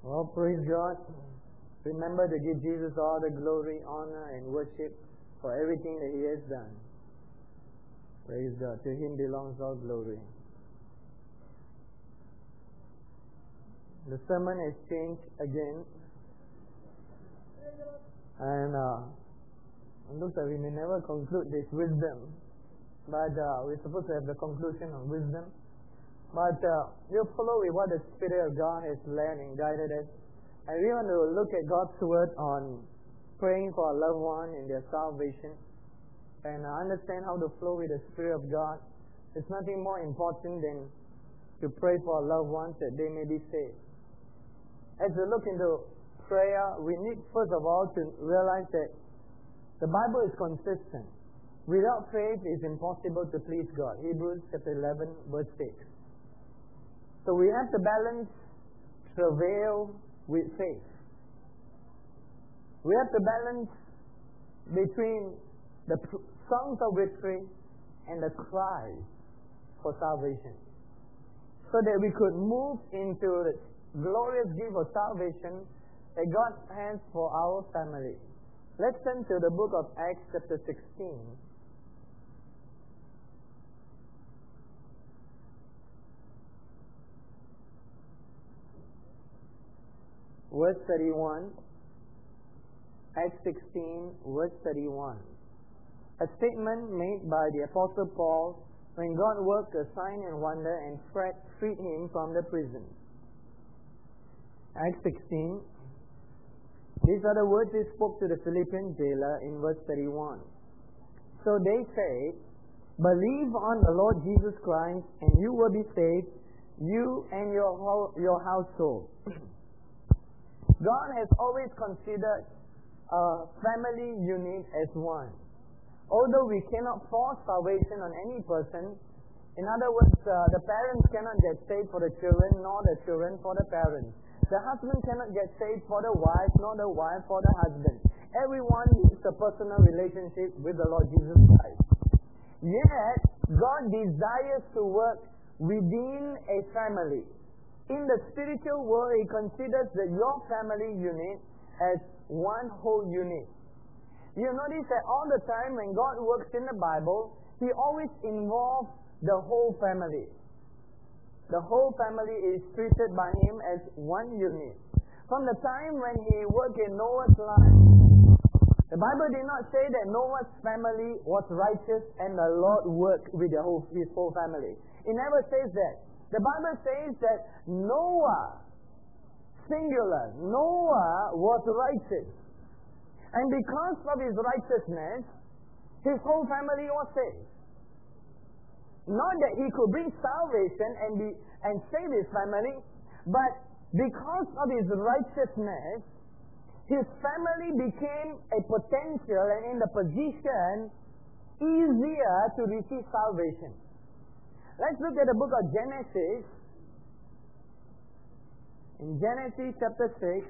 Well, praise God. Remember to give Jesus all the glory, honor, and worship for everything that He has done. Praise God. To Him belongs all glory. The sermon has changed again. And it looks like we may never conclude this wisdom. But we're supposed to have the conclusion on wisdom. But we'll follow with what the Spirit of God has led and guided us. And we want to look at God's Word on praying for a loved one in their salvation. And understand how to flow with the Spirit of God. It's nothing more important than to pray for our loved ones that they may be saved. As we look into prayer, we need first of all to realize that the Bible is consistent. Without faith, it is impossible to please God. Hebrews chapter 11, verse 6. So we have to balance travail with faith. We have to balance between the songs of victory and the cry for salvation, so that we could move into the glorious gift of salvation that God has for our family. Let's turn to the book of Acts chapter 16. Verse 31. Acts 16, verse 31. A statement made by the Apostle Paul when God worked a sign and wonder and freed him from the prison. Acts 16. These are the words he spoke to the Philippian jailer in verse 31. So they said, "Believe on the Lord Jesus Christ, and you will be saved, you and your household." God has always considered a family unit as one. Although we cannot force salvation on any person, in other words, the parents cannot get saved for the children, nor the children for the parents. The husband cannot get saved for the wife, nor the wife for the husband. Everyone needs a personal relationship with the Lord Jesus Christ. Yet, God desires to work within a family. In the spiritual world, He considers that your family unit as one whole unit. You notice that all the time when God works in the Bible, He always involves the whole family. The whole family is treated by Him as one unit. From the time when He worked in Noah's life, the Bible did not say that Noah's family was righteous and the Lord worked with his whole family. It never says that. The Bible says that Noah, singular, Noah was righteous. And because of his righteousness, his whole family was saved. Not that he could bring salvation and save his family, but because of his righteousness, his family became a potential and in the position easier to receive salvation. Let's look at the book of Genesis. In Genesis chapter 6,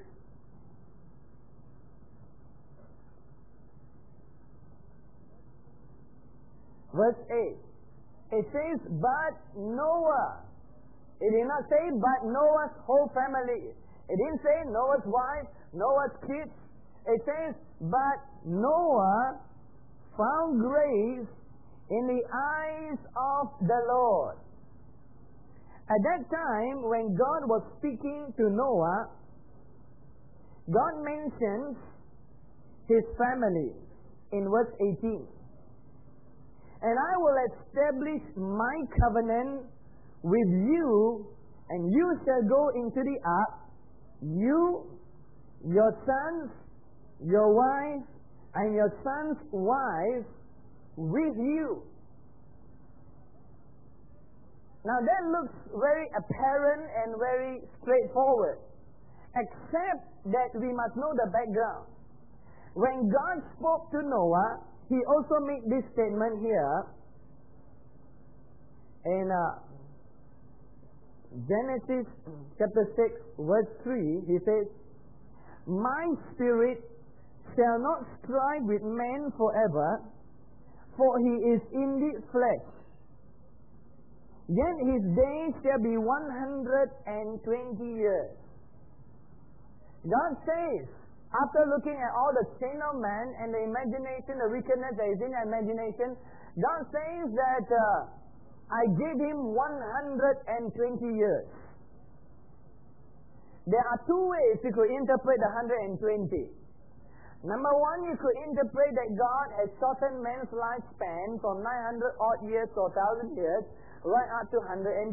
verse 8. It says, "But Noah." It did not say, "But Noah's whole family." It didn't say Noah's wife, Noah's kids. It says, "But Noah found grace in the eyes of the Lord." At that time, when God was speaking to Noah, God mentions his family in verse 18. "And I will establish my covenant with you, and you shall go into the ark, you, your sons, your wife, and your sons' wives with you." Now that looks very apparent and very straightforward, except that we must know the background. When God spoke to Noah, He also made this statement here in Genesis chapter 6, verse 3. He says, "My spirit shall not strive with man forever, for he is indeed flesh. Yet his days shall be 120 years. God says, after looking at all the sin of man and the imagination, the wickedness that is in the imagination, God says that I gave him 120 years. There are two ways you could interpret the 120. Number one, you could interpret that God has shortened man's lifespan from 900 odd years to 1,000 years, right up to 120.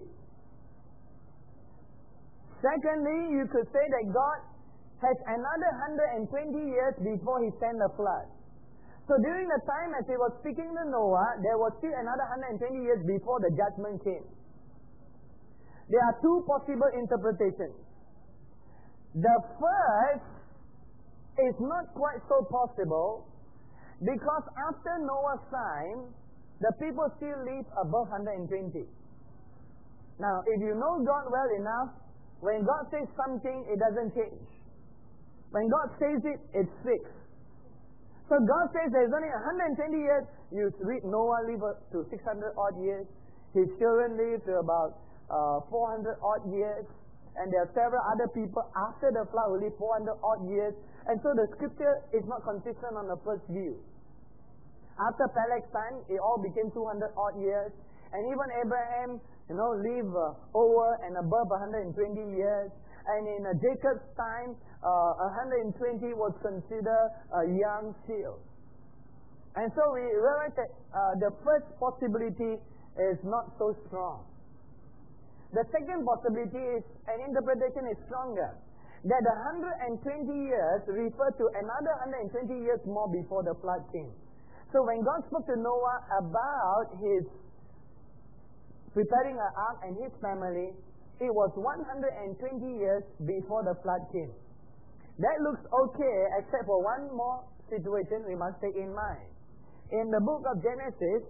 Secondly, you could say that God has another 120 years before he sent the flood. So during the time as he was speaking to Noah, there was still another 120 years before the judgment came. There are two possible interpretations. The first is not quite so possible because after Noah's time, the people still live above 120. Now, if you know God well enough, when God says something, it doesn't change. When God says it, it's fixed. So God says there's only 120 years. You read Noah lived to 600 odd years. His children lived to about 400 odd years. And there are several other people after the flood who lived 400 odd years. And so the scripture is not consistent on the first view. After Peleg's time, it all became 200 odd years. And even Abraham, lived over and above 120 years. And in Jacob's time, 120 was considered a young still. And so we realize that the first possibility is not so strong. The second possibility is, an interpretation is stronger. That the 120 years refer to another 120 years more before the flood came. So when God spoke to Noah about his preparing an ark and his family, it was 120 years before the flood came. That looks okay, except for one more situation we must take in mind. In the book of Genesis,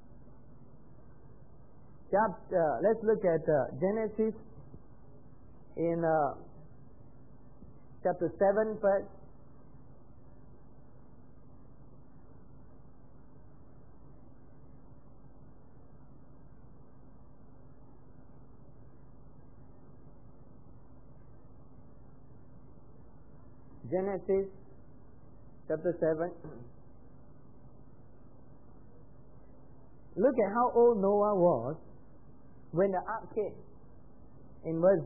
let's look at Genesis in chapter 7 first. Genesis chapter 7. Look at how old Noah was when the ark came. In verse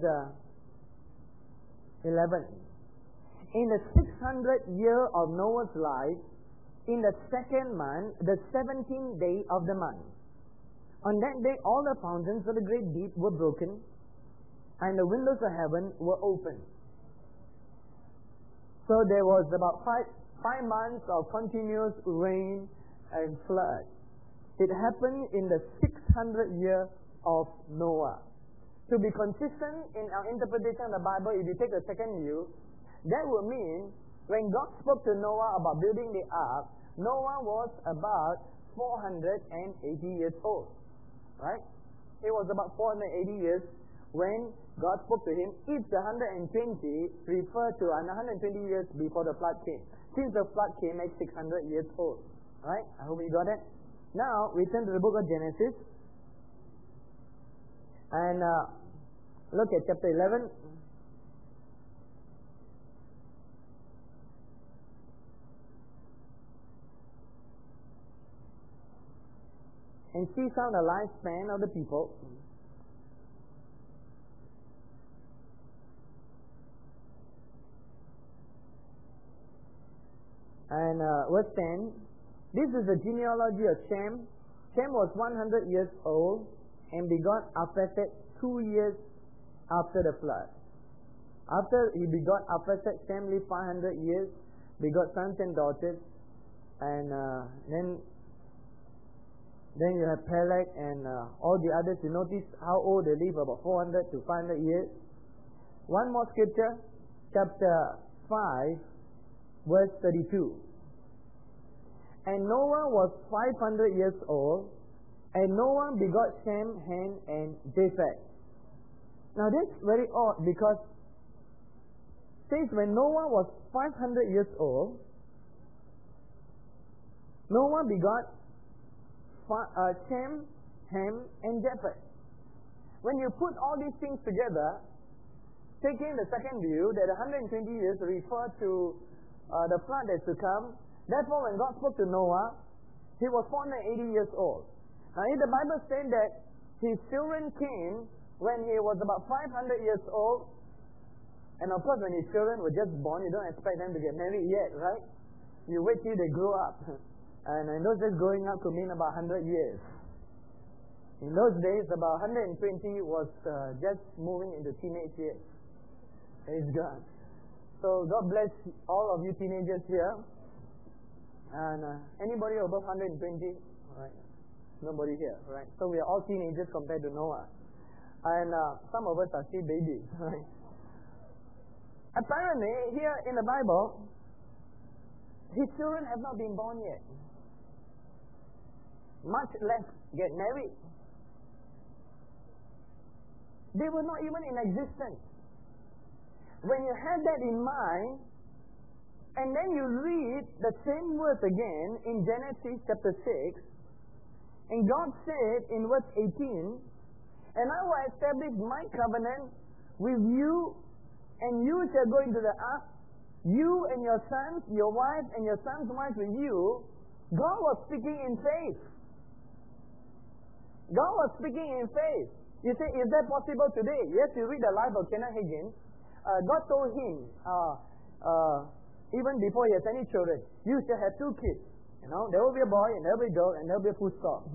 11. In the 600th year of Noah's life, in the second month, the 17th day of the month. On that day, all the fountains of the great deep were broken, and the windows of heaven were opened. So there was about five months of continuous rain and flood. It happened in the 600th year of Noah. To be consistent in our interpretation of the Bible, if you take the second view, that would mean when God spoke to Noah about building the ark, Noah was about 480 years old. Right? He was about 480 years when God spoke to him. If the 120 refer to 120 years before the flood came. Since the flood came, makes 600 years old. Right? I hope you got it. Now, we turn to the book of Genesis. And look at chapter 11. And see some of the lifespan of the people. And verse 10. This is the genealogy of Shem. Shem was 100 years old and begot Arphaxad 2 years after the flood. After he begot Arphaxad, Shem lived 500 years, begot sons and daughters, and then you have Peleg and all the others. You notice how old they live, about 400 to 500 years. One more scripture, chapter 5, verse 32. And Noah was 500 years old, and Noah begot Shem, Ham, and Japheth. Now this is very odd because since when Noah was 500 years old, Noah begot Shem, Ham, and Japheth. When you put all these things together, taking the second view that 120 years refer to the flood that's to come. Therefore, when God spoke to Noah, he was 480 years old. Now, in the Bible said that his children came when he was about 500 years old. And of course, when his children were just born, you don't expect them to get married yet, right? You wait till they grow up. And in those days, growing up could mean about 100 years. In those days, about 120 was just moving into teenage years. Praise God. So God bless all of you teenagers here. And anybody above 120? Right? Nobody here, right? So we are all teenagers compared to Noah. And some of us are still babies, right? Apparently, here in the Bible, his children have not been born yet. Much less get married. They were not even in existence. When you have that in mind, and then you read the same verse again in Genesis chapter 6, and God said in verse 18, "And I will establish my covenant with you, and you shall go into the ark, you and your sons, your wife, and your sons' wives with you." God was speaking in faith. God was speaking in faith. You say, is that possible today? Yes, you read the life of Kenneth Hagin. God told him, even before he has any children, you shall have 2 kids. You know, there will be a boy, and there will be a girl, and there will be a full stop.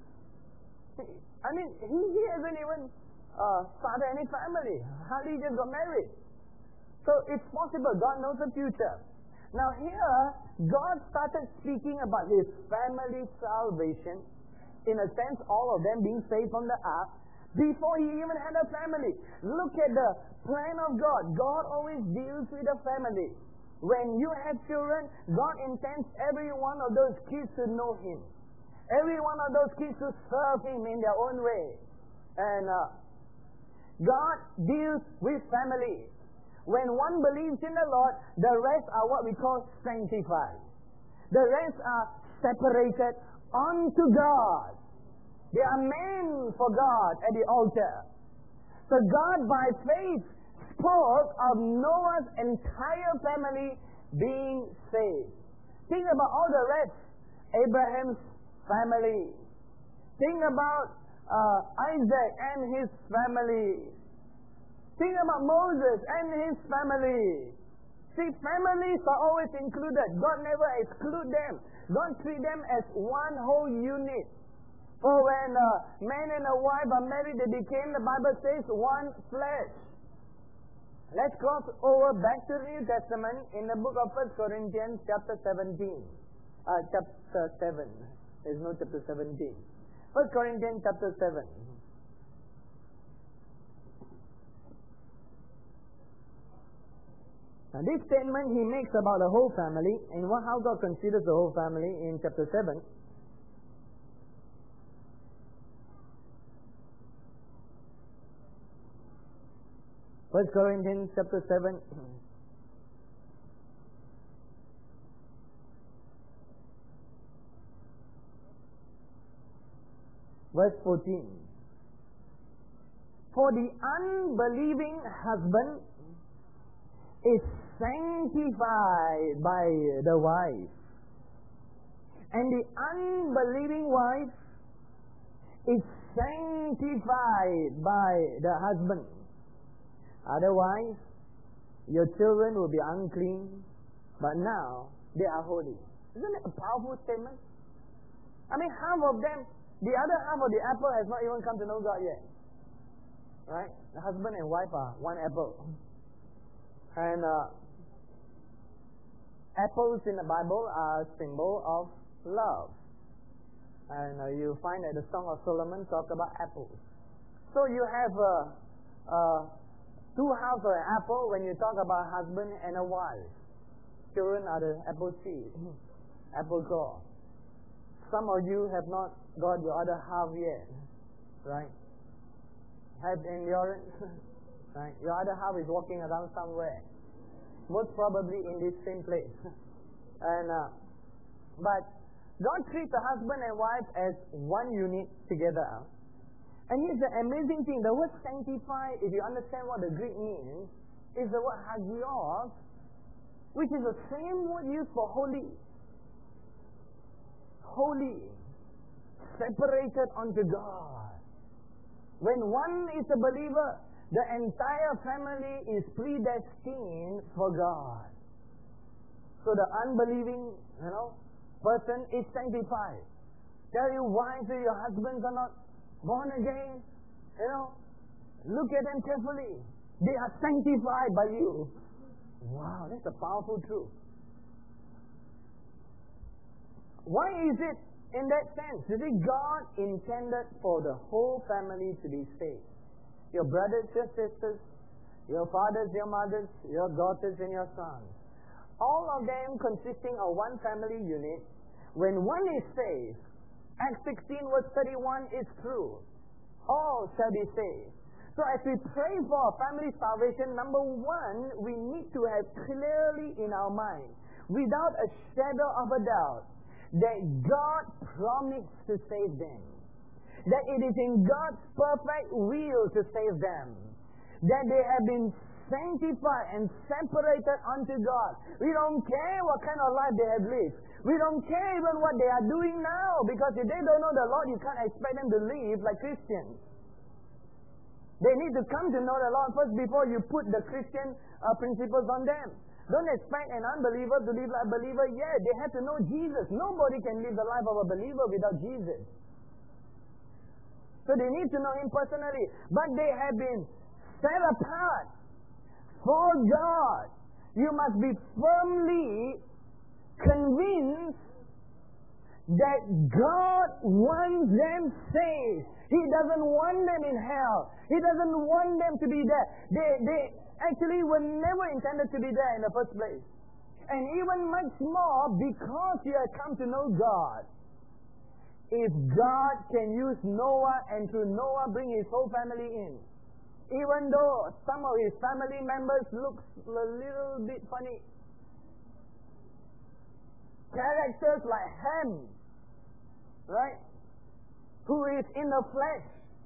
I mean, he hasn't even started any family. Hardly just got married. So it's possible. God knows the future. Now here, God started speaking about his family salvation, in a sense, all of them being saved from the ark, before he even had a family. Look at the plan of God. God always deals with a family. When you have children, God intends every one of those kids to know him. Every one of those kids to serve him in their own way. And God deals with families. When one believes in the Lord, the rest are what we call sanctified. The rest are separated unto God. They are men for God at the altar. So God, by faith, spoke of Noah's entire family being saved. Think about all the rest. Abraham's family. Think about Isaac and his family. Think about Moses and his family. See, families are always included. God never excludes them. God treats them as one whole unit. For when a man and a wife are married, they became, the Bible says, one flesh. Let's cross over back to the New Testament in the book of 1 Corinthians chapter 17. Chapter 7. There's no chapter 17. 1 Corinthians chapter 7. Now this statement he makes about the whole family and how God considers the whole family in chapter 7. First Corinthians chapter 7. Verse 14. For the unbelieving husband is sanctified by the wife, and the unbelieving wife is sanctified by the husband. Otherwise, your children will be unclean, but now they are holy. Isn't it a powerful statement? I mean, half of them, the other half of the apple has not even come to know God yet. Right? The husband and wife are one apple. And apples in the Bible are a symbol of love. And you find that the Song of Solomon talks about apples. So you have two halves of an apple when you talk about husband and a wife. Children are the apple seed, apple core. Some of you have not got your other half yet, right? Have endurance, right? Your other half is walking around somewhere, most probably in this same place. And but God treats the husband and wife as one unit together. And here's the amazing thing. The word sanctify, if you understand what the Greek means, is the word hagios, which is the same word used for holy. Holy. Separated unto God. When one is a believer, the entire family is predestined for God. So the unbelieving, person is sanctified. Tell your wives or your husbands are not born again, look at them carefully. They are sanctified by you. Wow, that's a powerful truth. Why is it in that sense? You see, God intended for the whole family to be saved. Your brothers, your sisters, your fathers, your mothers, your daughters, and your sons. All of them consisting of one family unit. When one is saved, Acts 16 verse 31 is true. All shall be saved. So as we pray for our family salvation, number one, we need to have clearly in our mind, without a shadow of a doubt, that God promised to save them. That it is in God's perfect will to save them. That they have been sanctified and separated unto God. We don't care what kind of life they have lived. We don't care even what they are doing now, because if they don't know the Lord, you can't expect them to live like Christians. They need to come to know the Lord first before you put the Christian principles on them. Don't expect an unbeliever to live like a believer yet. They have to know Jesus. Nobody can live the life of a believer without Jesus. So they need to know Him personally. But they have been set apart for God. You must be firmly convinced that God wants them saved. He doesn't want them in hell. He doesn't want them to be there. They actually were never intended to be there in the first place. And even much more because you have come to know God. If God can use Noah and through Noah bring his whole family in, even though some of his family members look a little bit funny, characters like Ham, right? Who is in the flesh,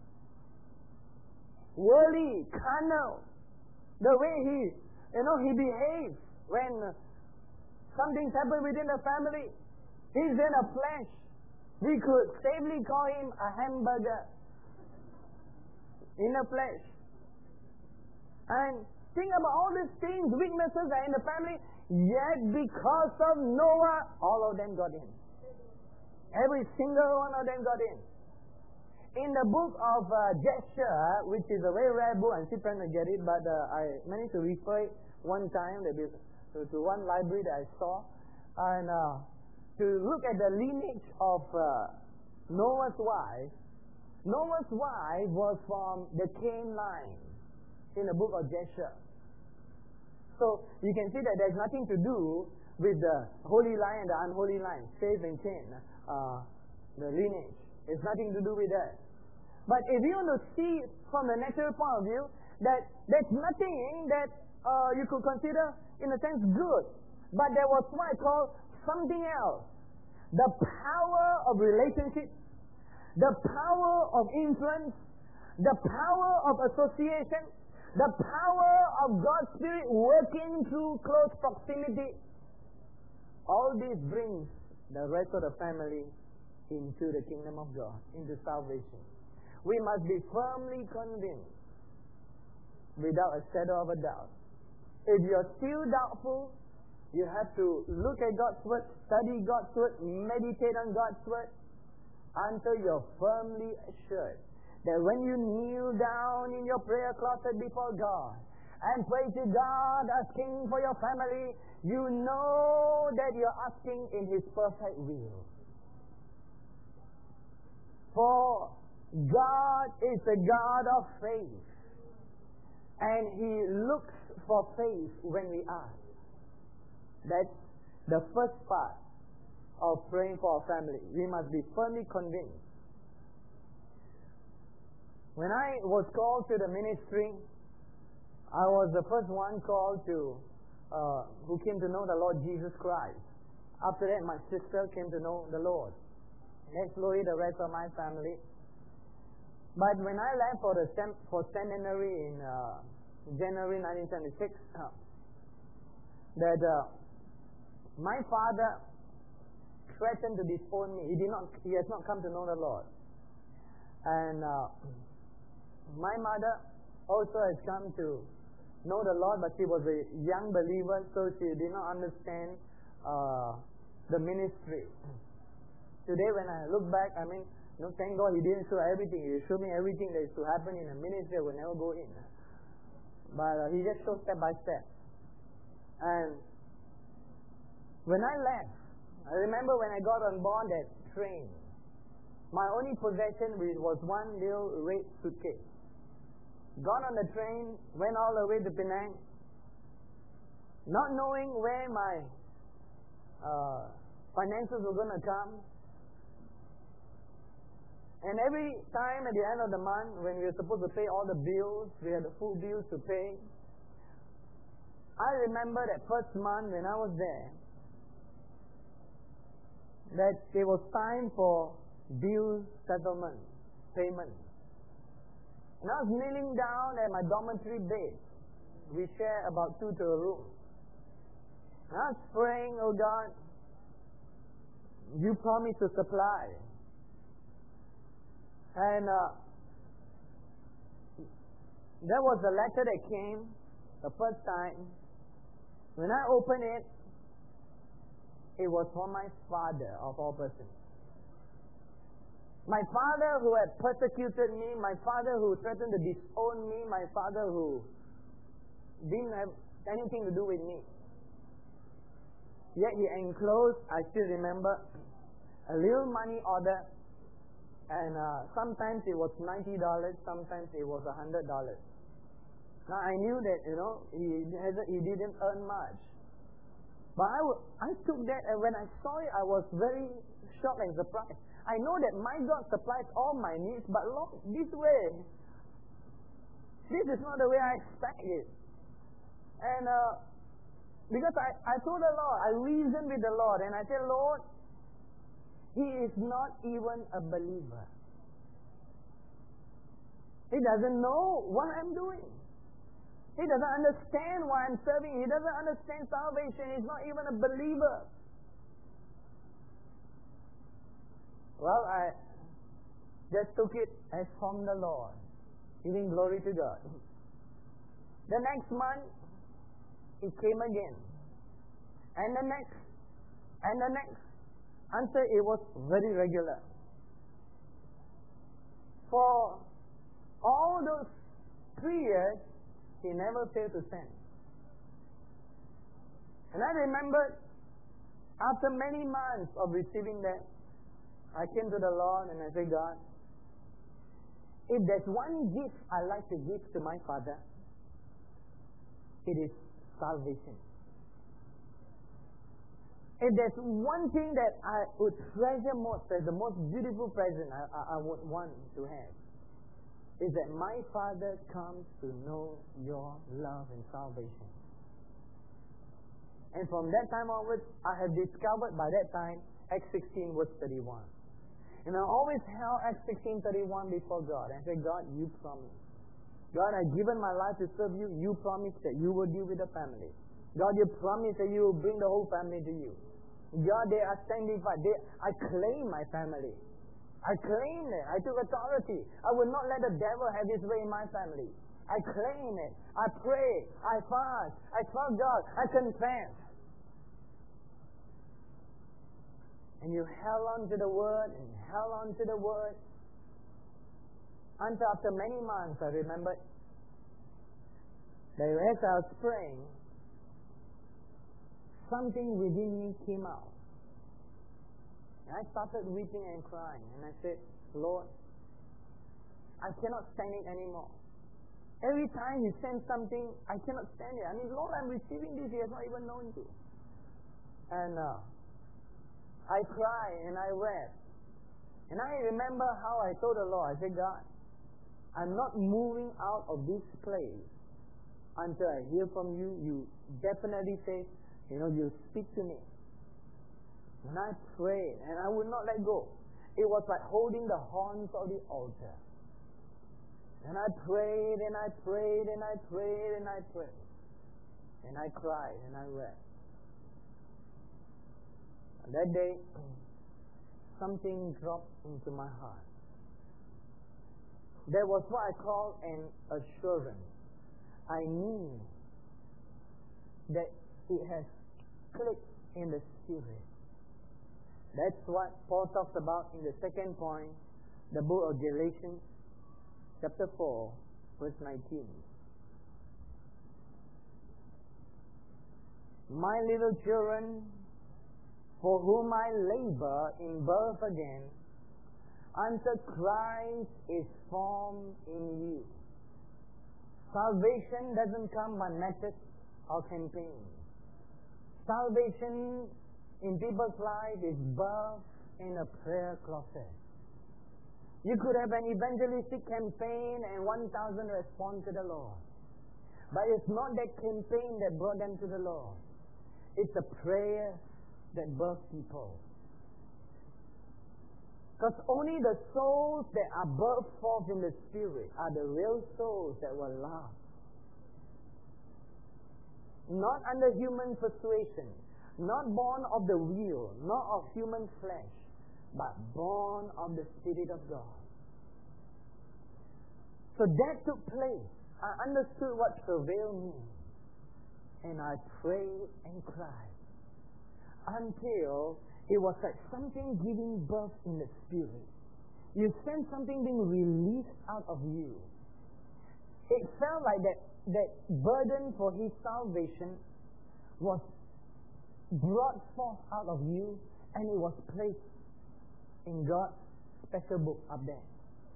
worldly, carnal, the way he behaves when something's happened within the family. He's in the flesh. We could safely call him a hamburger in the flesh. And think about all these things, weaknesses are in the family, yet because of Noah, all of them got in. Every single one of them got in. In the book of Jasher, which is a very rare book, I'm still trying to get it, but I managed to refer it one time to one library that I saw, and to look at the lineage of Noah's wife. Noah's wife was from the Cain line in the book of Jasher. So you can see that there's nothing to do with the holy line and the unholy line, Seth and Cain, the lineage. It's nothing to do with that. But if you want to see from the natural point of view, that there's nothing that you could consider in a sense good. But there was what I call something else. The power of relationship, the power of influence, the power of association, the power of God's Spirit working through close proximity. All this brings the rest of the family into the kingdom of God, into salvation. We must be firmly convinced, without a shadow of a doubt. If you're still doubtful, you have to look at God's Word, study God's Word, meditate on God's Word, until you're firmly assured that when you kneel down in your prayer closet before God and pray to God asking for your family, you know that you're asking in His perfect will. For God is a God of faith, and He looks for faith when we ask. That's the first part of praying for our family. We must be firmly convinced. When I was called to the ministry, I was the first one called to who came to know the Lord Jesus Christ. After that, my sister came to know the Lord. Then slowly the rest of my family. But when I left for seminary in January 1976, my father threatened to disown me. He has not come to know the Lord. And my mother also has come to know the Lord, but she was a young believer, so she did not understand the ministry. Today when I look back, thank God He didn't show everything. He showed me everything that is to happen in a ministry. I will never go in. But He just showed step by step. And when I left, I remember when I got on board that train, my only possession was one little red suitcase. Got on the train, went all the way to Penang, not knowing where my finances were going to come. And every time at the end of the month, when we were supposed to pay all the bills, we had the full bills to pay. I remember that first month when I was there, that it was time for bill settlement, payment. And I was kneeling down at my dormitory bed. We share about 2 to a room. And I was praying, oh God, You promised to supply. And there was a letter that came the first time. When I opened it, it was from my father of all persons. My father who had persecuted me, my father who threatened to disown me, my father who didn't have anything to do with me. Yet he enclosed, I still remember, a little money order, and sometimes it was $90, sometimes it was $100. Now I knew that, he didn't earn much. But I took that, and when I saw it, I was very shocked and surprised. I know that my God supplies all my needs, but Lord, this is not the way I expected. And because I told the Lord, I reasoned with the Lord, and I said, Lord, he is not even a believer. He doesn't know what I'm doing. He doesn't understand why I'm serving. He doesn't understand salvation. He's not even a believer. Well, I just took it as from the Lord, giving glory to God. The next month, it came again. And the next. Until it was very regular. For all those 3 years, he never failed to send. And I remember, after many months of receiving that, I came to the Lord and I said, God, if there's one gift I like to give to my Father, it is salvation. If there's one thing that I would treasure most, as the most beautiful present I would want to have, is that my Father comes to know your love and salvation. And from that time onwards, I have discovered by that time Acts 16 verse 31. And I always held Acts 16:31 before God and said, God, you promised. God, I've given my life to serve you. You promised that you will deal with the family. God, you promised that you will bring the whole family to you. God, they are sanctified. I claim my family. I claim it. I took authority. I will not let the devil have his way in my family. I claim it. I pray. I fast. I trust God. I confess. And you held on to the word and held on to the word. Until after many months, I remembered that as I was praying, something within me came out. And I started weeping and crying. And I said, Lord, I cannot stand it anymore. Every time He sends something, I cannot stand it. I mean, Lord, I'm receiving this. He has not even known you. And I cried and I wept. And I remember how I told the Lord, I said, God, I'm not moving out of this place until I hear from you. You definitely say, you speak to me. And I prayed and I would not let go. It was like holding the horns of the altar. And I prayed and I prayed and I prayed and I prayed. And I cried and I wept. And that day, something dropped into my heart. There was what I call an assurance. I knew that it has clicked in the spirit. That's what Paul talks about in the second point, the book of Galatians, chapter 4, verse 19. My little children, for whom I labor in birth again, until Christ is formed in you. Salvation doesn't come by method or campaign. Salvation in people's life is birth in a prayer closet. You could have an evangelistic campaign and 1,000 respond to the Lord. But it's not that campaign that brought them to the Lord. It's a prayer that births people. Because only the souls that are birthed forth in the Spirit are the real souls that will last. Not under human persuasion, not born of the will, not of human flesh, but born of the Spirit of God. So that took place. I understood what travail means. And I prayed and cried until it was like something giving birth in the Spirit. You sense something being released out of you. It felt like that burden for His salvation was brought forth out of you, and it was placed in God's special book up there.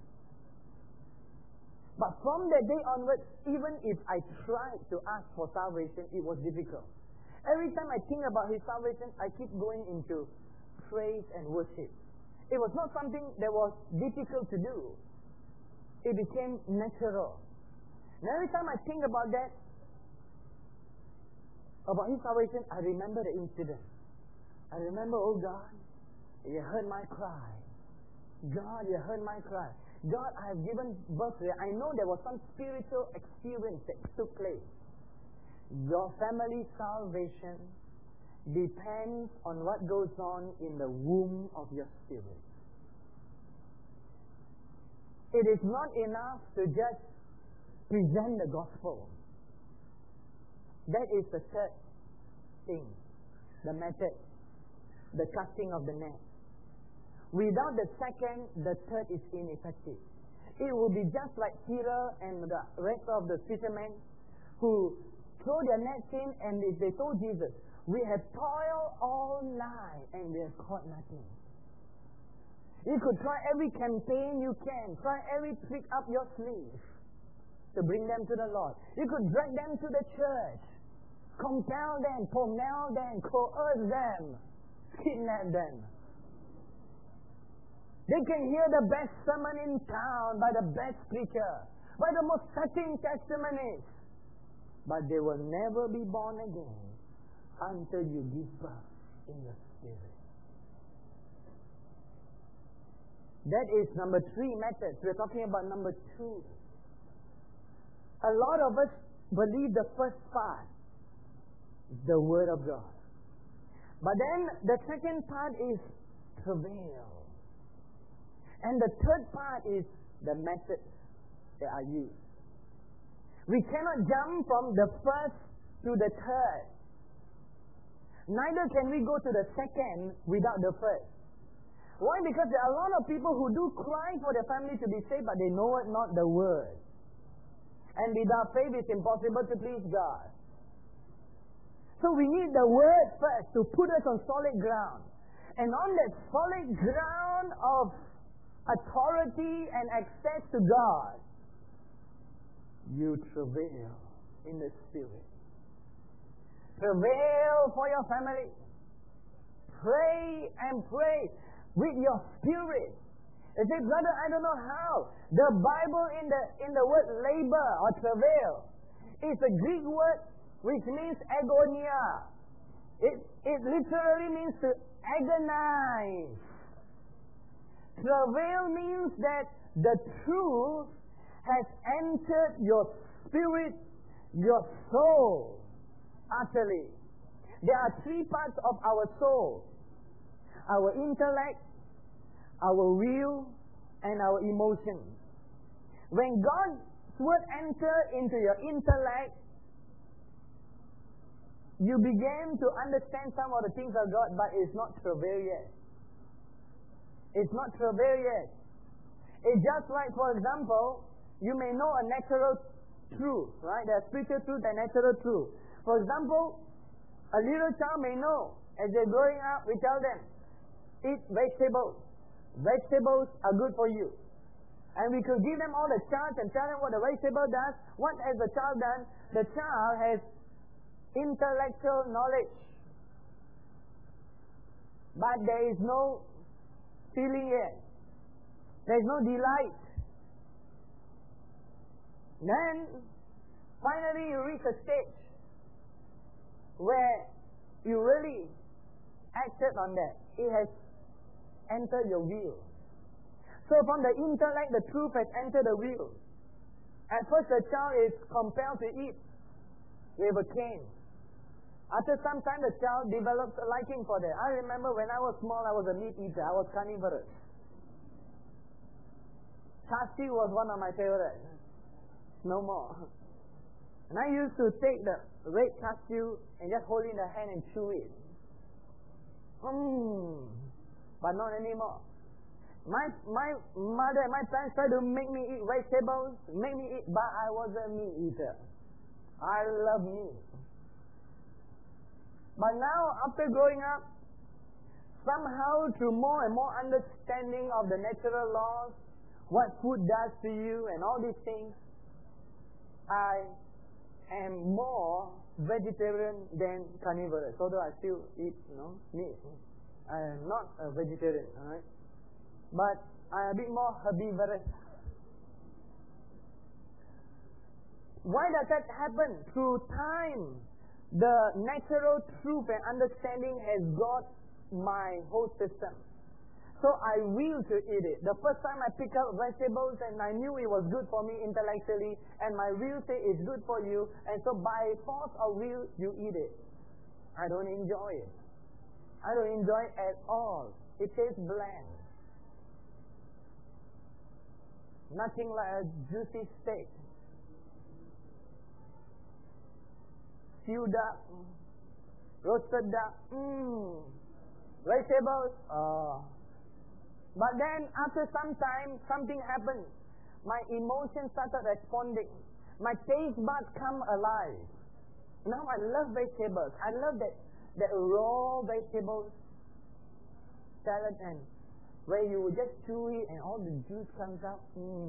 But from that day onwards, even if I tried to ask for salvation, it was difficult. Every time I think about His salvation, I keep going into praise and worship. It was not something that was difficult to do. It became natural. And every time I think about that, about His salvation, I remember the incident. I remember, oh God, You heard my cry. God, You heard my cry. God, I have given birth to you. I know there was some spiritual experience that took place. Your family salvation depends on what goes on in the womb of your spirit. It is not enough to just present the gospel. That is the third thing, the method, the casting of the net. Without the second, the third is ineffective. It will be just like Peter and the rest of the fishermen who throw their nets in, and they told Jesus, we have toiled all night and we have caught nothing. You could try every campaign you can, try every trick up your sleeve to bring them to the Lord. You could drag them to the church, compel them, pommel them, coerce them, kidnap them. They can hear the best sermon in town by the best preacher, by the most touching testimonies, but they will never be born again until you give birth in your spirit. That is number 3 methods. We're talking about number 2. A lot of us believe the first part, the Word of God. But then the second part is travail. And the third part is the methods that are used. We cannot jump from the first to the third. Neither can we go to the second without the first. Why? Because there are a lot of people who do cry for their family to be saved, but they know it not the Word. And without faith, it's impossible to please God. So we need the Word first to put us on solid ground. And on that solid ground of authority and access to God, you travail in the Spirit. Travail for your family. Pray and pray with your spirit. You say, brother, I don't know how. The Bible in the word labor or travail is a Greek word which means agonia. It literally means to agonize. Travail means that the truth has entered your spirit, your soul, utterly. There are three parts of our soul: our intellect, our will, and our emotions. When God's word enters into your intellect, you begin to understand some of the things of God, but it's not travail yet. It's not travail yet. It's just like, for example, you may know a natural truth, right? There's spiritual truth and natural truth. For example, a little child may know, as they're growing up, we tell them, eat vegetables. Vegetables are good for you. And we could give them all the charts and tell them what the vegetable does. What has the child done? The child has intellectual knowledge. But there is no feeling yet. There is no delight. Then, finally you reach a stage where you really acted on that. It has entered your will. So from the intellect, the truth has entered the will. At first the child is compelled to eat with a cane. After some time the child develops a liking for that. I remember when I was small, I was a meat eater. I was carnivorous. Chassis was one of my favorites. No more. And I used to take the red cashew and just hold it in the hand and chew it. But not anymore. My mother and my parents tried to make me eat vegetables, but I was a meat eater. I love meat. But now, after growing up, somehow through more and more understanding of the natural laws, what food does to you and all these things, I am more vegetarian than carnivorous, although I still eat meat. I am not a vegetarian, alright? But I am a bit more herbivorous. Why does that happen? Through time, the natural truth and understanding has got my whole system. So I will to eat it. The first time I pick up vegetables and I knew it was good for me intellectually, and my will say it's good for you, and so by force of will, you eat it. I don't enjoy it. I don't enjoy it at all. It tastes bland. Nothing like a juicy steak. Stewed duck, roasted duck, vegetables, But then after some time, something happened. My emotions started responding. My taste buds come alive. Now I love vegetables. I love that raw vegetables salad, and where you would just chew it and all the juice comes out.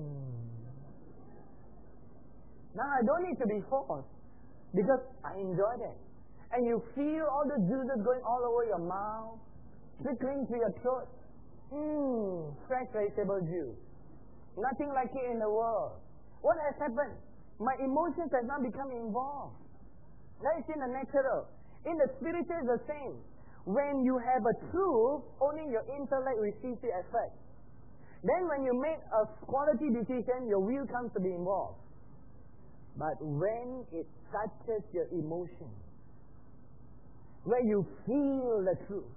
Now I don't need to be forced because I enjoy that. And you feel all the juices going all over your mouth, trickling to your throat. Fresh vegetable juice. Nothing like it in the world. What has happened? My emotions have now become involved. That is in the natural. In the spiritual, it's the same. When you have a truth, only your intellect receives it as fact. Then when you make a quality decision, your will comes to be involved. But when it touches your emotion, where you feel the truth,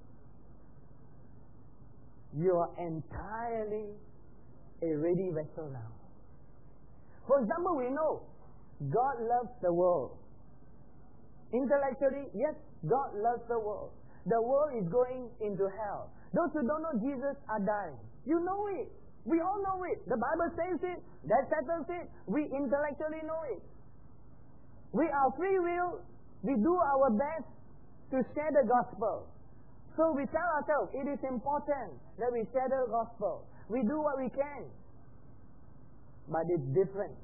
you are entirely a ready vessel now. For example, we know God loves the world. Intellectually, yes, God loves the world. The world is going into hell. Those who don't know Jesus are dying. You know it. We all know it. The Bible says it. That settles it. We intellectually know it. We are free will. We do our best to share the gospel. So we tell ourselves, it is important that we share the gospel. We do what we can. But it's different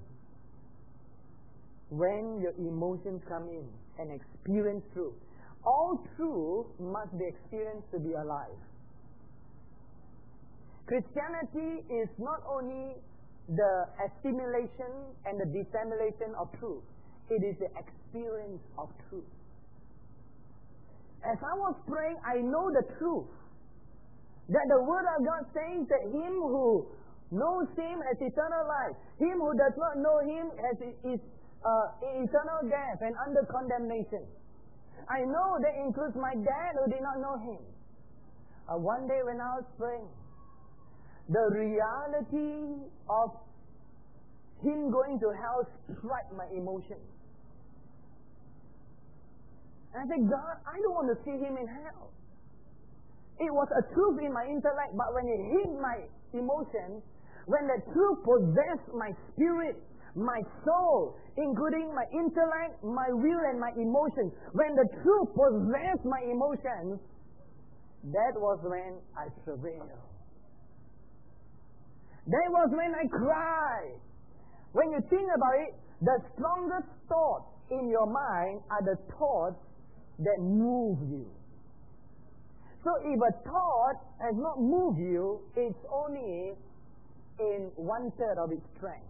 when your emotions come in and experience truth. All truth must be experienced to be alive. Christianity is not only the assimilation and the dissemination of truth. It is the experience of truth. As I was praying, I know the truth. That the Word of God says that him who knows Him has eternal life. Him who does not know Him is eternal death and under condemnation. I know that includes my dad who did not know Him. One day when I was praying, the reality of Him going to hell struck my emotions. And I said, God, I don't want to see Him in hell. It was a truth in my intellect, but when it hit my emotions, when the truth possessed my spirit, my soul, including my intellect, my will, and my emotions, when the truth possessed my emotions, that was when I travailed. That was when I cried. When you think about it, the strongest thoughts in your mind are the thoughts that move you. So if a thought has not moved you, it's only in 1/3 of its strength.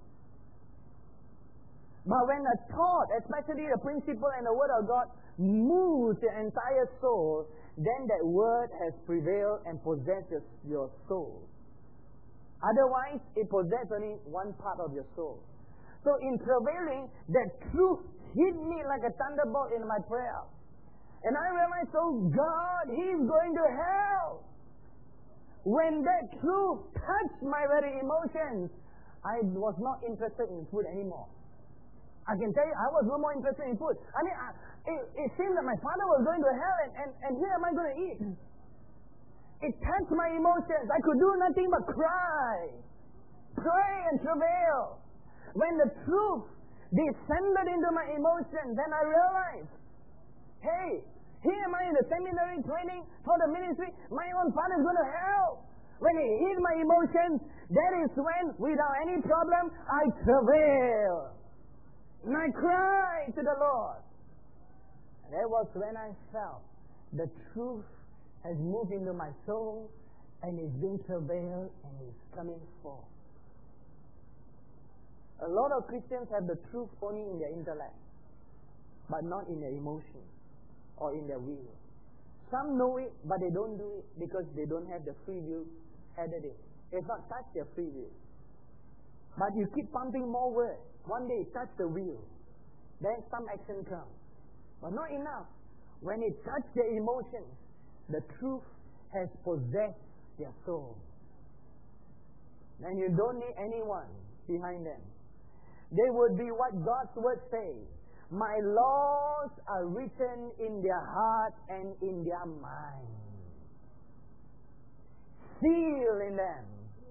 But when a thought, especially the principle and the Word of God, moves the entire soul, then that Word has prevailed and possesses your soul. Otherwise, it possesses only one part of your soul. So in travailing, that truth hit me like a thunderbolt in my prayer. And I realized, oh God, He's going to hell. When that truth touched my very emotions, I was not interested in food anymore. I can tell you, I was no more interested in food. I mean, it seemed that my father was going to hell, and here am I going to eat? It touched my emotions. I could do nothing but cry, pray, and travail. When the truth descended into my emotions, then I realized, hey, here am I in the seminary training for the ministry. My own father is going to hell. When it hit my emotions, that is when, without any problem, I travail. And I cried to the Lord. And that was when I felt the truth has moved into my soul and is being travailed and is coming forth. A lot of Christians have the truth only in their intellect, but not in their emotions or in their will. Some know it, but they don't do it because they don't have the free will added in. It's not touched their free will. But you keep pumping more words. One day it touches the will. Then some action comes. But not enough. When it touches their emotions, the truth has possessed their soul. And you don't need anyone behind them. They would be what God's word says. My laws are written in their heart and in their mind. Seal in them.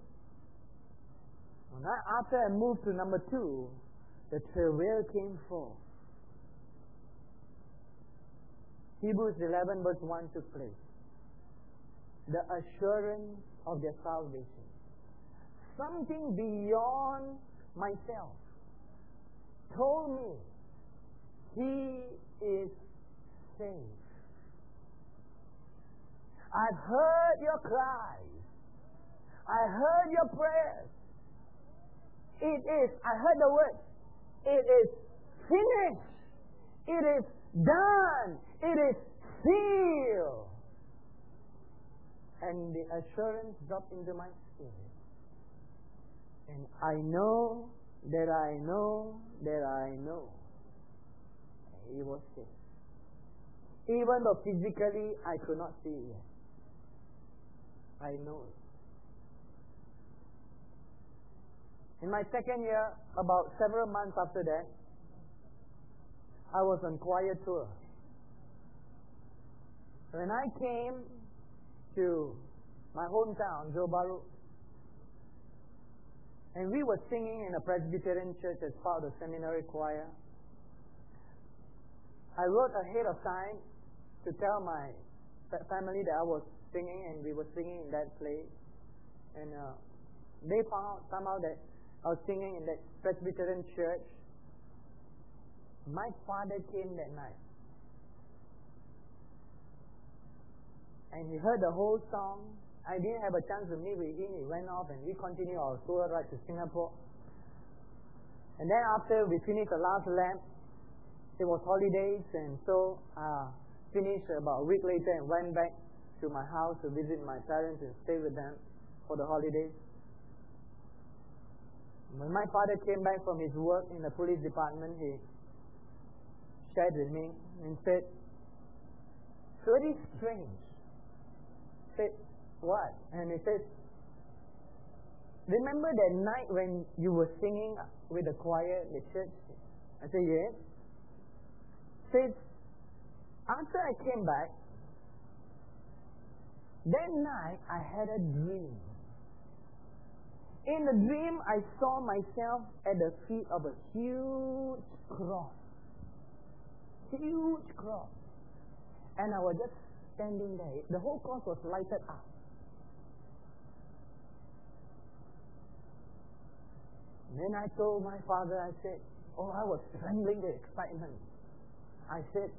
After I moved to number 2, the travail came forth. Hebrews 11 verse 1 took place. The assurance of their salvation. Something beyond myself told me He is safe. I've heard your cries. I heard your prayers. I heard the word. It is finished. It is done. It is sealed. And the assurance dropped into my spirit. And I know that I know that I know He was safe. Even though physically I could not see it yet. I know it. In my second year, about several months after that, I was on choir tour. When I came to my hometown, Johor Bahru, and we were singing in a Presbyterian church as part of the seminary choir, I wrote ahead of time to tell my family that I was singing, and we were singing in that place. And they found out somehow that I was singing in that Presbyterian church. My father came that night. And he heard the whole song. I didn't have a chance to meet with him. He went off and we continued our tour right to Singapore. And then after we finished the last lap, it was holidays, and so finished about a week later and went back to my house to visit my parents and stay with them for the holidays. When my father came back from his work in the police department, he shared with me and said, "It's very strange." I said, "What?" And he said, "Remember that night when you were singing with the choir in the church?" I said, "Yes." He said, "After I came back, that night I had a dream. In the dream, I saw myself at the feet of a huge cross. Huge cross. And I was just standing there. The whole cross was lighted up. Then I told my father, I said, I was trembling with excitement. I said,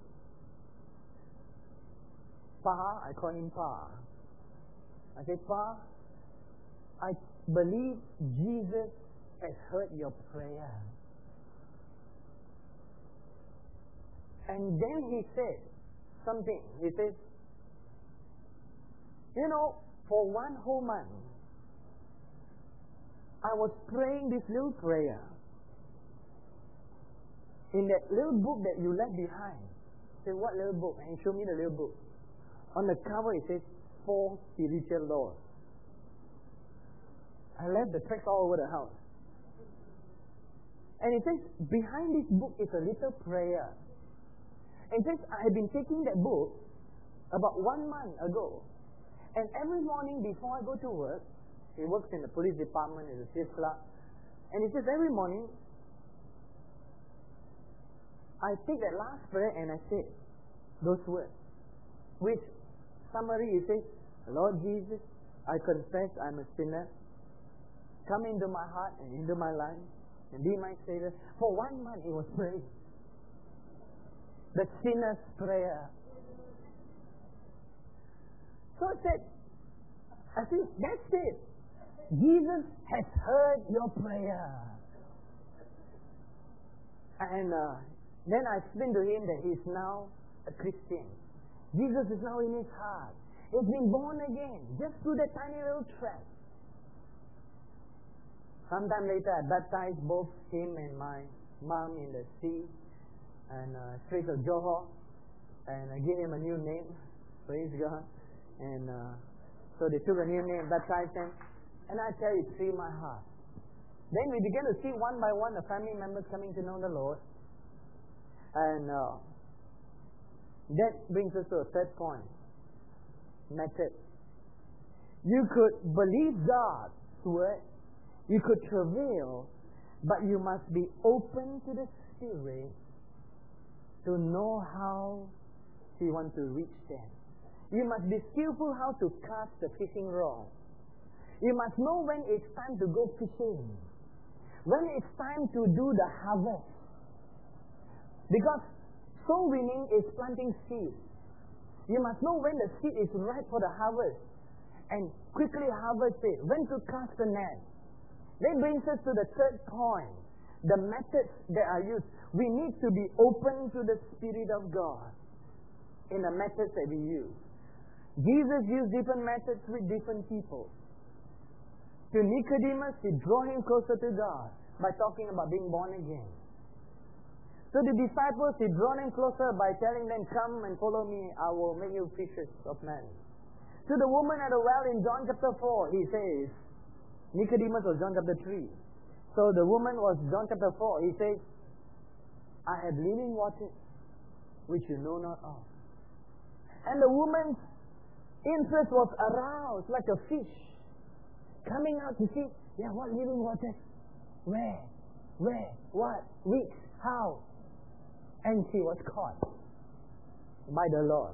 "Pa," I call him Pa. I said, "Pa, I believe Jesus has heard your prayer." And then he said something. He said, "For one whole month, I was praying this little prayer in that little book that you left behind." I said, "What little book?" And he showed me the little book. On the cover it says, 4 Spiritual Laws. I left the text all over the house. And it says, behind this book is a little prayer. And it says, I had been taking that book about 1 month ago. And every morning before I go to work, he works in the police department as a shift clerk. And he says, every morning, I take that last prayer and I say those words. Which summary, he says, "Lord Jesus, I confess I'm a sinner. Come into my heart and into my life and be my Savior." For 1 month he was praying. The sinner's prayer. So I said, that's it. Jesus has heard your prayer. And then I explained to him that he is now a Christian. Jesus is now in his heart. He's been born again, just through that tiny little track. Sometime later, I baptized both him and my mom in the sea and Strait of Johor, and I gave him a new name. Praise God. And so they took a new name, baptized them, and I tell you, it filled my heart. Then we began to see one by one the family members coming to know the Lord, and that brings us to a third point. Method. You could believe God's word, you could travail, but you must be open to the Spirit to know how He wants to reach them. You must be skillful how to cast the fishing rod. You must know when it's time to go fishing, when it's time to do the harvest. Because soul winning is planting seed. You must know when the seed is ripe for the harvest and quickly harvest it. When to cast the net. That brings us to the third point. The methods that are used. We need to be open to the Spirit of God in the methods that we use. Jesus used different methods with different people. To Nicodemus, he drew him closer to God by talking about being born again. To the disciples, he drew them closer by telling them, "Come and follow me, I will make you fishers of men." To the woman at the well in John chapter 4, he says, Nicodemus was John chapter 3. So the woman was John chapter 4. He says, "I have living water, which you know not of." And the woman's interest was aroused like a fish, coming out to see, what living water? Where? What? Which? How? And she was caught by the Lord.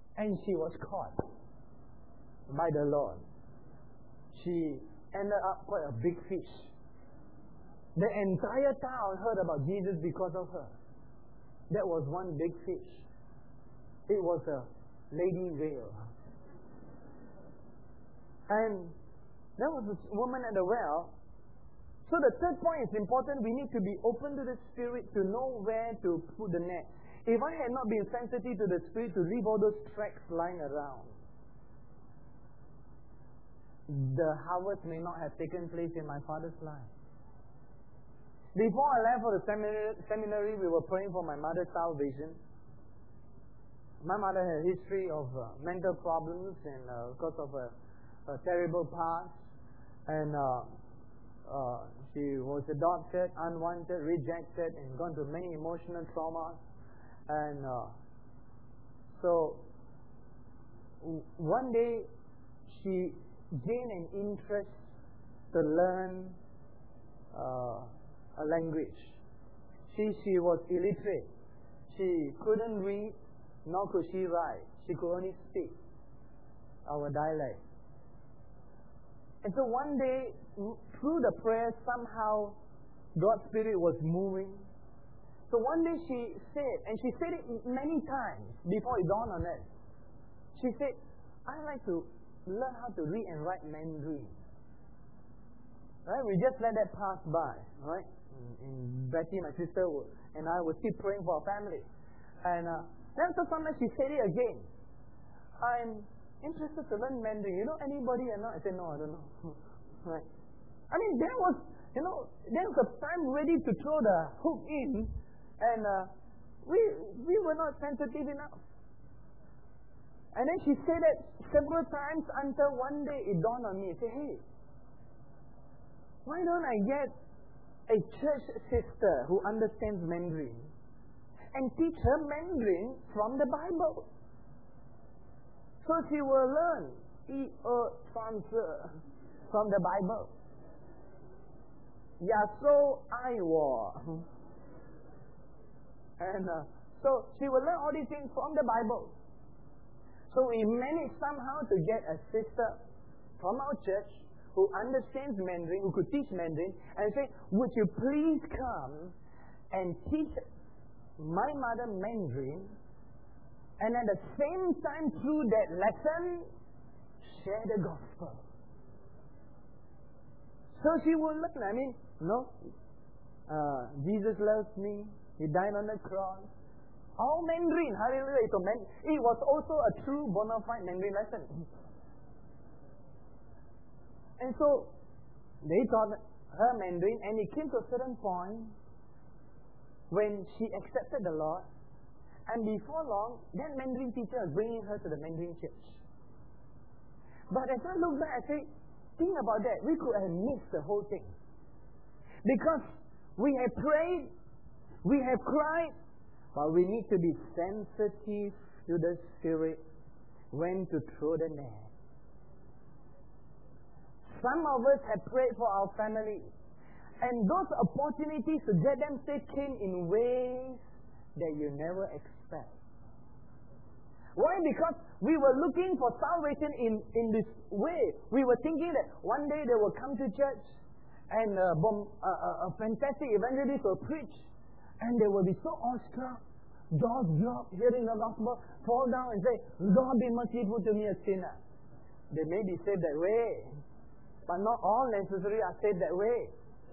She ended up quite a big fish. The entire town heard about Jesus because of her. That was one big fish. It was a lady whale. And there was this woman at the well. So the third point is important. We need to be open to the Spirit to know where to put the net. If I had not been sensitive to the Spirit to leave all those tracks lying around, the harvest may not have taken place in my father's life. Before I left for the seminary, we were praying for my mother's salvation. My mother had a history of mental problems and because of a terrible past. And she was adopted, unwanted, rejected, and gone through many emotional traumas. And so one day she gained an interest to learn a language. She was illiterate. She couldn't read, nor could she write. She could only speak our dialect. And so one day, through the prayer, somehow God's Spirit was moving. So one day she said, and she said it many times before it dawned on us. She said, "I'd like to learn how to read and write Mandarin." Right? We just let that pass by, right? And Betty, my sister, and I would keep praying for our family. And then so sometimes she said it again. "I'm interested to learn Mandarin. You know anybody or not?" I said, "No, I don't know." Right? I mean, there was a time ready to throw the hook in, and we were not sensitive enough. And then she said that several times until one day it dawned on me. I said, "Hey, why don't I get a church sister who understands Mandarin and teach her Mandarin from the Bible? So she will learn from the Bible. So I was." And so she will learn all these things from the Bible. So we managed somehow to get a sister from our church who understands Mandarin, who could teach Mandarin, and say, "Would you please come and teach my mother Mandarin, and at the same time through that lesson, share the gospel." So she will learn. I mean, Jesus loves me. He died on the cross. All Mandarin, hallelujah. So it was also a true bona fide Mandarin lesson. And so they taught her Mandarin, and it came to a certain point when she accepted the Lord, and before long, that Mandarin teacher was bringing her to the Mandarin church. But as I look back, I say, think about that. We could have missed the whole thing. Because we have prayed, we have cried, but we need to be sensitive to the Spirit when to throw the net. Some of us have prayed for our family, and those opportunities to get them saved came in ways that you never expect. Why? Because we were looking for salvation in this way. We were thinking that one day they will come to church, and a fantastic evangelist will preach, and they will be so awestruck, jaws drop, hearing the gospel, fall down and say, "God be merciful to me, a sinner." They may be saved that way, but not all necessarily are saved that way.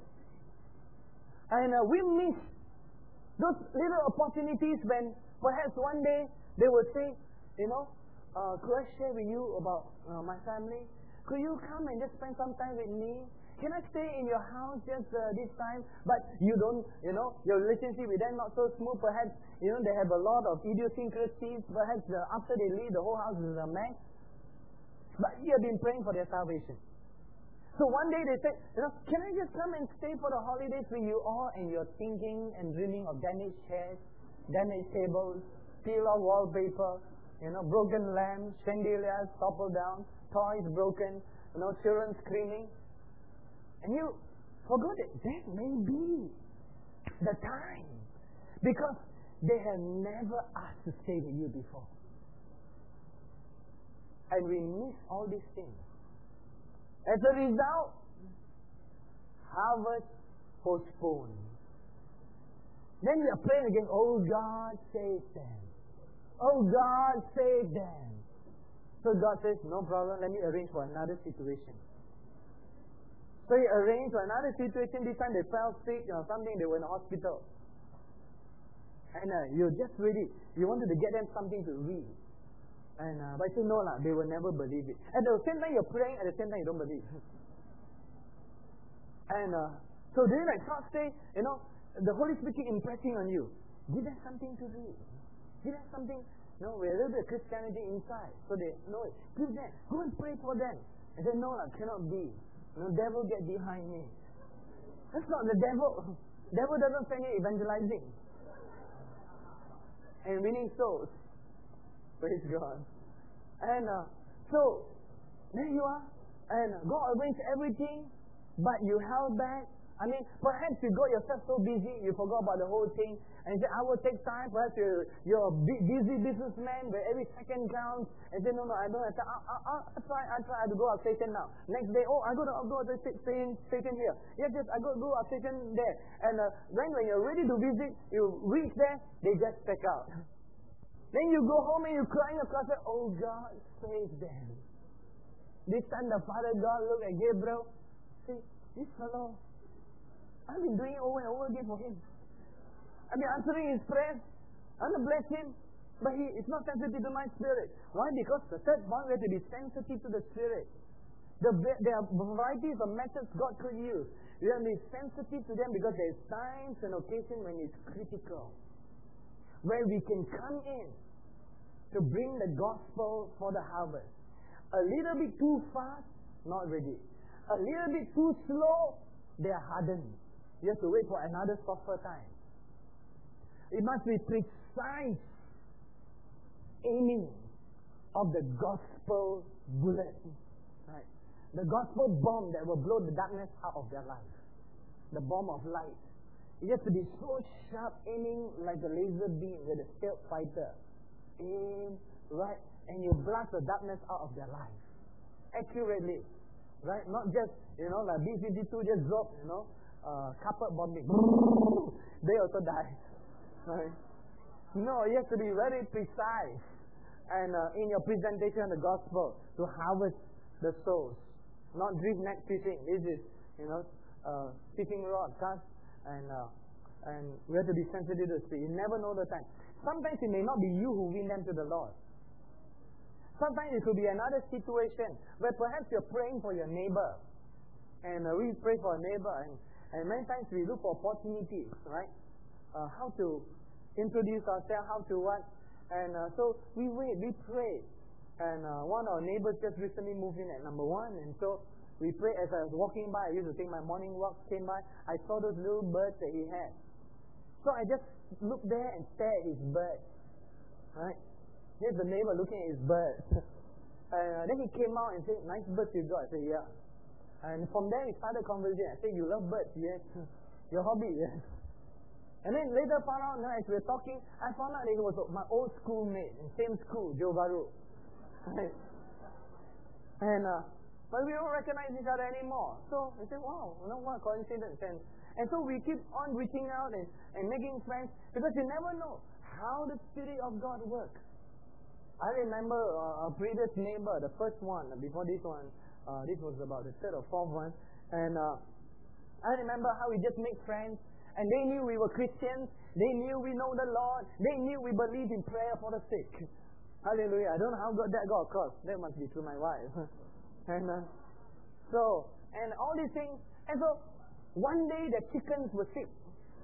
And we miss those little opportunities when perhaps one day they would say, "Could I share with you about my family? Could you come and just spend some time with me? Can I stay in your house just this time?" But you don't, your relationship with them not so smooth. Perhaps, they have a lot of idiosyncrasies. Perhaps after they leave, the whole house is a mess. But you have been praying for their salvation. So one day they said, "Can I just come and stay for the holidays with you all?" And you're thinking and dreaming of damaged chairs, damaged tables, peel-off wallpaper, broken lamps, chandeliers toppled down, toys broken, children screaming. And you forgot that may be the time. Because they have never asked to stay with you before. And we miss all these things. As a result, harvest postponed. Then we are praying again, "Oh God, save them. Oh God, save them." So God says, "No problem, let me arrange for another situation." So He arranged for another situation. This time they fell sick or something, they were in the hospital. And you're just ready. You wanted to get them something to read. And but I said, "No lah, they will never believe it." At the same time you're praying, at the same time you don't believe. And So do you like say, the Holy Spirit keep impressing on you? Give them something to read. Give them something, with a little bit of Christianity inside. So they know it. Give them. Go and pray for them. And say, no, cannot be. Devil get behind me. That's not the devil. Devil doesn't send you evangelizing and winning souls. Praise God. And so, there you are. And God arranged everything, but you held back. I mean, perhaps you got yourself so busy, you forgot about the whole thing. And you say, I will take time. Perhaps you're a busy businessman where every second counts. And say, no, I don't have time. I'll try to go up station now. Next day, I got to go up station here. Yes, I got to go up station there. And when you're ready to visit, you reach there, they just check out. Then you go home and you cry in your closet, oh God, save them. This time the Father God looked at Gabriel. See, this fellow, I've been doing it over and over again for him. I've been answering his prayers. I want to bless him. But he is not sensitive to my spirit. Why? Because the third one, we have to be sensitive to the spirit. There are varieties of methods God could use. We have to be sensitive to them because there is times and occasions when it's critical. Where we can come in to bring the gospel for the harvest. A little bit too fast, not ready. A little bit too slow, they are hardened. You have to wait for another softer time. It must be precise aiming of the gospel bullet. Right? The gospel bomb that will blow the darkness out of their life. The bomb of light. It has to be so sharp, aiming like a laser beam with a stealth fighter. Aim, right? And you blast the darkness out of their life. Accurately. Right? Not just, like B-52 just dropped, carpet bombing. They also die. Right? No, you have to be very precise and in your presentation of the gospel to harvest the souls. Not drift net fishing. This is, fishing rod, cast, and we have to be sensitive to the Spirit. You never know the time. Sometimes it may not be you who win them to the Lord. Sometimes it could be another situation where perhaps you're praying for your neighbor. And we pray for a neighbor and many times we look for opportunities, right? How to introduce ourselves, how to what. And so we wait, we pray. And one of our neighbors just recently moved in at number 1. And so we pray as I was walking by. I used to take my morning walk, came by. I saw those little birds that he had. So I just looked there and stared at his bird. Right? Here's the neighbor looking at his bird. And then he came out and said, nice birds you got. I said, yeah. And from there we started conversation. I said, you love birds? Yes. Your hobby? Yes. And then later found out, as we were talking, I found out that he was my old schoolmate in same school, Johor Bahru. Right? And but we don't recognize each other anymore. So we said, wow, what a coincidence. And so we keep on reaching out and making friends because you never know how the Spirit of God works. I remember a previous neighbor, the first one, before this one, this was about the third or fourth one. And I remember how we just made friends. And they knew we were Christians. They knew we know the Lord. They knew we believe in prayer for the sick. Hallelujah. I don't know how that got across. That must be through my wife. And and all these things. And so, one day the chickens were sick.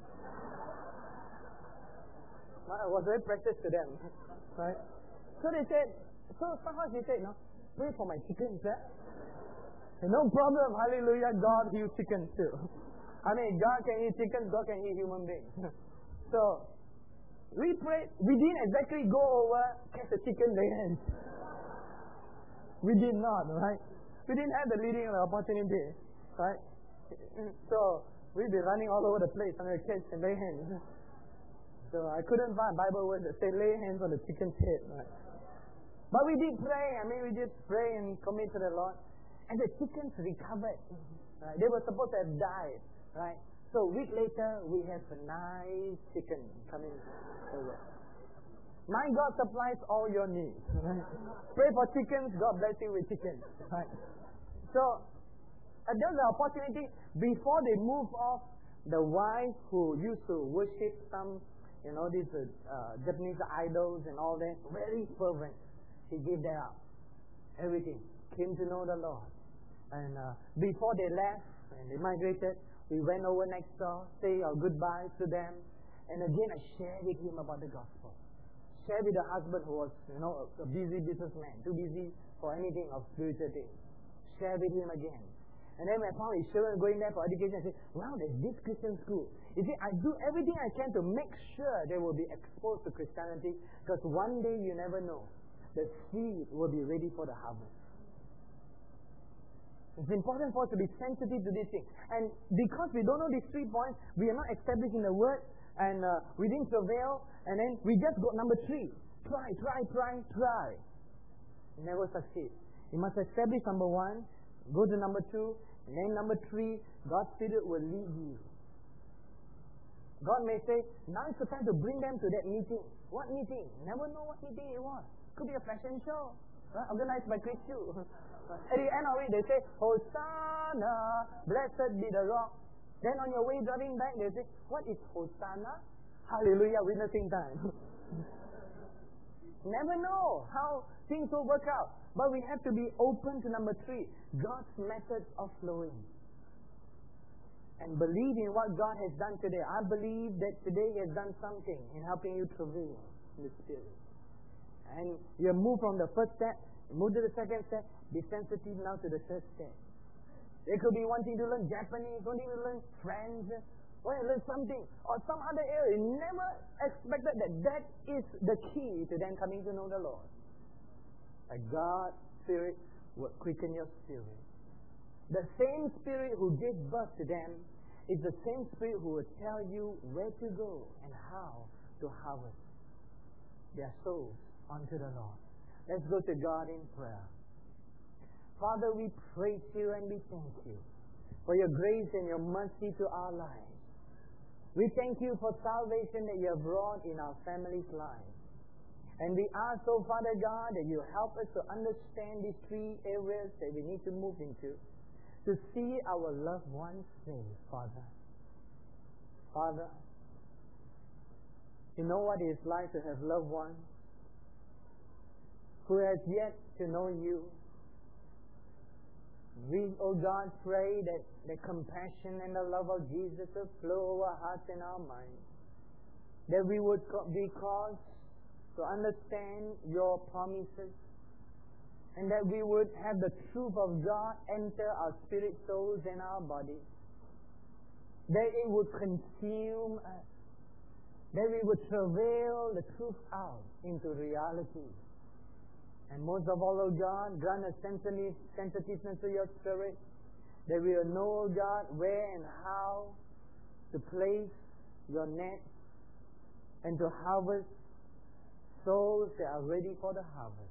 I was very precious to them. Right? So they said, somehow she said, pray for my chickens, And no problem. Hallelujah. God heals chickens too. I mean, God can eat chickens, God can eat human beings. So, we prayed. We didn't exactly go over, catch the chicken, lay hands. We did not, right? We didn't have the leading opportunity, right? So, we'd be running all over the place and we catch and lay hands. So, I couldn't find Bible words that say lay hands on the chicken's head, right? But we did pray. We did pray and commit to the Lord. And the chickens recovered. Right? They were supposed to have died. Right? So a week later, we have a nice chicken coming over. My God supplies all your needs. Right? Pray for chickens, God bless you with chickens. Right? So, there was an opportunity before they moved off. The wife who used to worship some, these Japanese idols and all that, very fervent. She gave that up. Everything. Came to know the Lord. And before they left, and they migrated, We went over next door, say our goodbyes to them, and again I shared with him about the gospel. Shared with the husband who was, a busy businessman, too busy for anything of spiritual things. Share with him again. And then when I found his children going there for education, I said, wow, there's this Christian school. You see, I do everything I can to make sure they will be exposed to Christianity, because one day you never know. The seed will be ready for the harvest. It's important for us to be sensitive to these things. And because we don't know these 3 points, we are not established in the Word, and we didn't travail, and then we just got number 3. Try. Never succeed. You must establish number 1, go to number 2, and then number 3, God's Spirit will lead you. God may say, now is the time to bring them to that meeting. What meeting? Never know what meeting it was. Could be a fashion show, organized by Chris Chu. At the end of it, they say, Hosanna, blessed be the rock. Then on your way driving back, they say, what is Hosanna? Hallelujah, witnessing time. Never know how things will work out. But we have to be open to number 3, God's method of flowing. And believe in what God has done today. I believe that today He has done something in helping you travail in the Spirit. And you move from the first step, move to the second step, be sensitive now to the third step. It could be wanting to learn Japanese, wanting to learn French, wanting to learn something, or some other area. You never expected that is the key to them coming to know the Lord. A God's Spirit will quicken your spirit. The same Spirit who gave birth to them is the same Spirit who will tell you where to go and how to harvest their souls unto the Lord. Let's go to God in prayer. Father, we praise you and we thank you for your grace and your mercy to our lives. We thank you for salvation that you have brought in our family's lives. And we ask, oh Father God, that you help us to understand these 3 areas that we need to move into, to see our loved ones saved, Father. Father, you know what it's like to have loved ones who has yet to know you. We, oh God, pray that the compassion and the love of Jesus will flow our hearts and our minds, that we would be caused to understand your promises, and that we would have the truth of God enter our spirit, souls, and our bodies, that it would consume us, that we would travail the truth out into reality. And most of all, O God, grant us sensitiveness to your Spirit, that we will know, O God, where and how to place your net and to harvest souls that are ready for the harvest.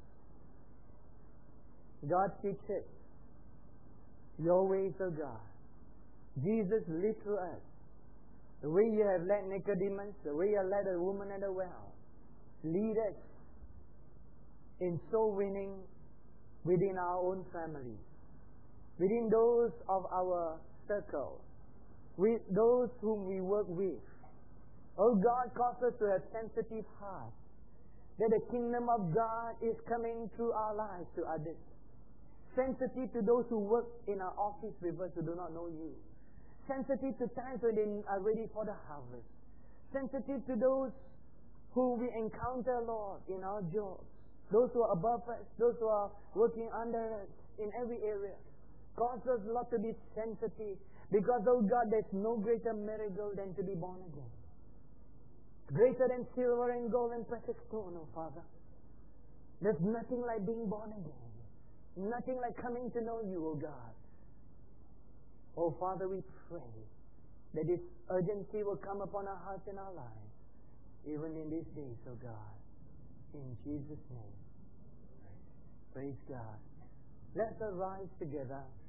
God, teach us your ways, O God. Jesus, lead through us. The way you have led Nicodemus, the way you have led the woman at the well. Lead us in soul winning within our own families, within those of our circle, with those whom we work with. Oh God, cause us to have sensitive hearts, that the kingdom of God is coming through our lives to others. Sensitive to those who work in our office with us who do not know you. Sensitive to times when they are ready for the harvest. Sensitive to those who we encounter, Lord, in our jobs. Those who are above us, those who are working under us in every area. Cause us, Lord, to be sensitive. Because, oh God, there's no greater miracle than to be born again. Greater than silver and gold and precious stone, oh Father. There's nothing like being born again. Nothing like coming to know you, oh God. Oh Father, we pray that this urgency will come upon our hearts and our lives, even in these days, oh God. In Jesus' name. Praise God. Let's arise together.